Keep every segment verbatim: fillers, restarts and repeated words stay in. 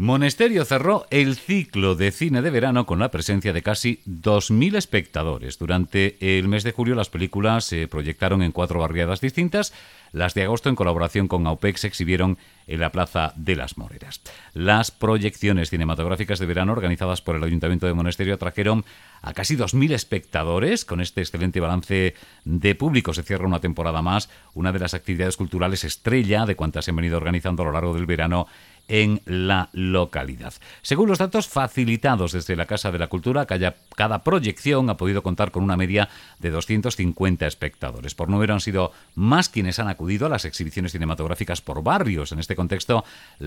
Monesterio cerró el ciclo de cine de verano con la presencia de casi dos mil espectadores. Durante el mes de julio las películas se proyectaron en cuatro barriadas distintas. Las de agosto, en colaboración con AUPEC, se exhibieron en la Plaza de las Moreras. Las proyecciones cinematográficas de verano organizadas por el Ayuntamiento de Monesterio atrajeron a casi dos mil espectadores. Con este excelente balance de público se cierra una temporada más, una de las actividades culturales estrella de cuantas se han venido organizando a lo largo del verano en la localidad. Según los datos facilitados desde la Casa de la Cultura, cada proyección ha podido contar con una media de doscientos cincuenta espectadores. Por número han sido más quienes han acudido a las exhibiciones cinematográficas por barrios. En este contexto,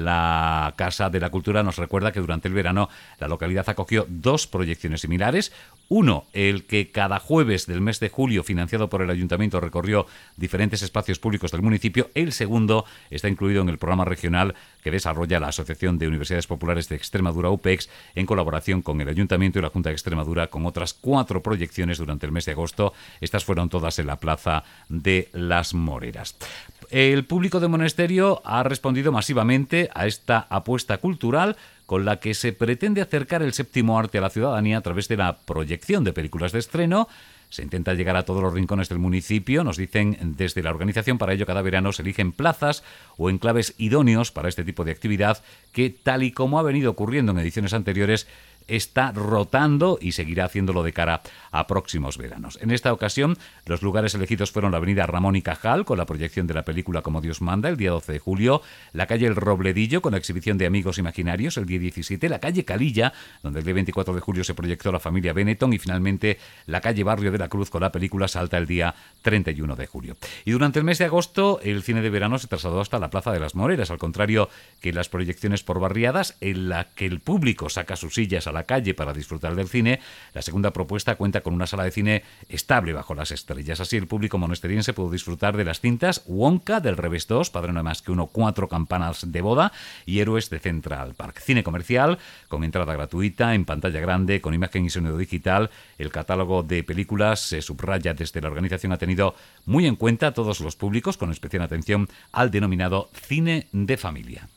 la Casa de la Cultura nos recuerda que durante el verano la localidad acogió dos proyecciones similares. Uno, el que cada jueves del mes de julio, financiado por el Ayuntamiento, recorrió diferentes espacios públicos del municipio. El segundo está incluido en el programa regional que desarrolla la Asociación de Universidades Populares de Extremadura, AUPEX, en colaboración con el Ayuntamiento y la Junta de Extremadura, con otras cuatro proyecciones durante el mes de agosto. Estas fueron todas en la Plaza de las Moreras. El público de Monesterio ha respondido masivamente a esta apuesta cultural con la que se pretende acercar el séptimo arte a la ciudadanía a través de la proyección de películas de estreno. Se intenta llegar a todos los rincones del municipio, nos dicen desde la organización. Para ello, cada verano se eligen plazas o enclaves idóneos para este tipo de actividad que, tal y como ha venido ocurriendo en ediciones anteriores, está rotando y seguirá haciéndolo de cara a próximos veranos. En esta ocasión, los lugares elegidos fueron la avenida Ramón y Cajal, con la proyección de la película Como Dios manda, el día doce de julio, la calle El Robledillo, con la exhibición de Amigos Imaginarios, el día diecisiete, la calle Calilla, donde el día veinticuatro de julio se proyectó La familia Benetton, y finalmente la calle Barrio de la Cruz, con la película Salta, el día treinta y uno de julio. Y durante el mes de agosto, el cine de verano se trasladó hasta la Plaza de las Moreras, al contrario que las proyecciones por barriadas, en la que el público saca sus sillas a la calle para disfrutar del cine. La segunda propuesta cuenta con una sala de cine estable bajo las estrellas. Así, el público monesteriense pudo disfrutar de las cintas Wonka, del Revés dos, Padre no hay más que uno, Cuatro campanas de boda y Héroes de Central Park. Cine comercial con entrada gratuita en pantalla grande, con imagen y sonido digital. El catálogo de películas, se subraya desde la organización, ha tenido muy en cuenta a todos los públicos, con especial atención al denominado cine de familia.